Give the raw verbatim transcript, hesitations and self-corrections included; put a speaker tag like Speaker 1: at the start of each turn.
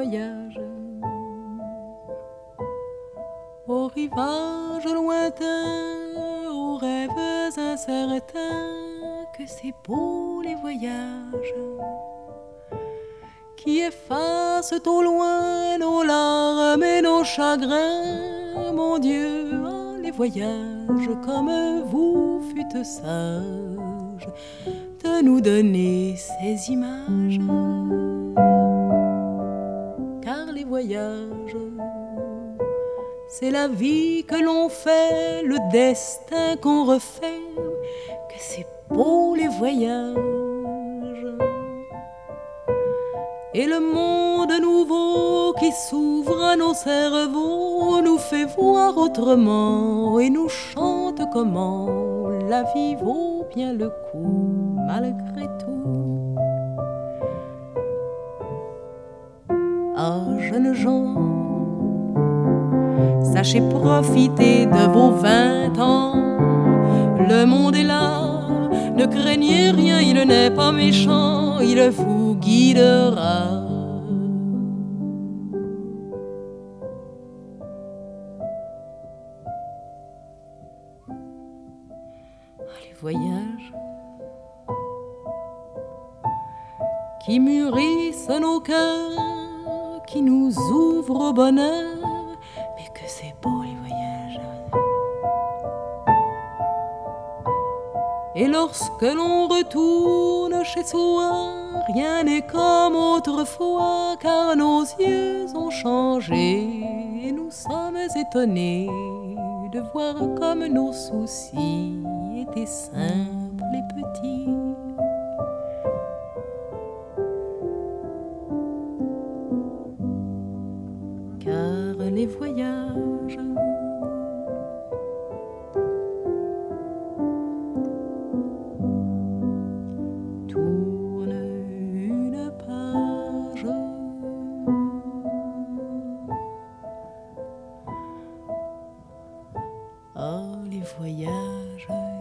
Speaker 1: voyages. Aux rivages lointains, aux rêves incertains, que c'est beau les voyages qui effacent au loin nos larmes et nos chagrins. Mon Dieu, ah, les voyages, comme vous fûtes sages de nous donner ces images. Car les voyages, c'est la vie que l'on fait, le destin qu'on refait, que c'est beau les voyages. Et le monde nouveau qui s'ouvre à nos cerveaux nous fait voir autrement et nous chante comment la vie vaut bien le coup malgré tout. Ah, jeunes gens, sachez profiter de vos vingt ans. Le monde est là, ne craignez rien, il n'est pas méchant, il vous guidera. Les voyages qui mûrissent nos cœurs, qui nous ouvrent au bonheur, mais que c'est beau les voyages. Et lorsque l'on retourne chez soi, rien n'est comme autrefois, car nos yeux ont changé et nous sommes étonnés de voir comme nos soucis étaient simples et petits. Car les voyages tournent une page. Oh, les voyages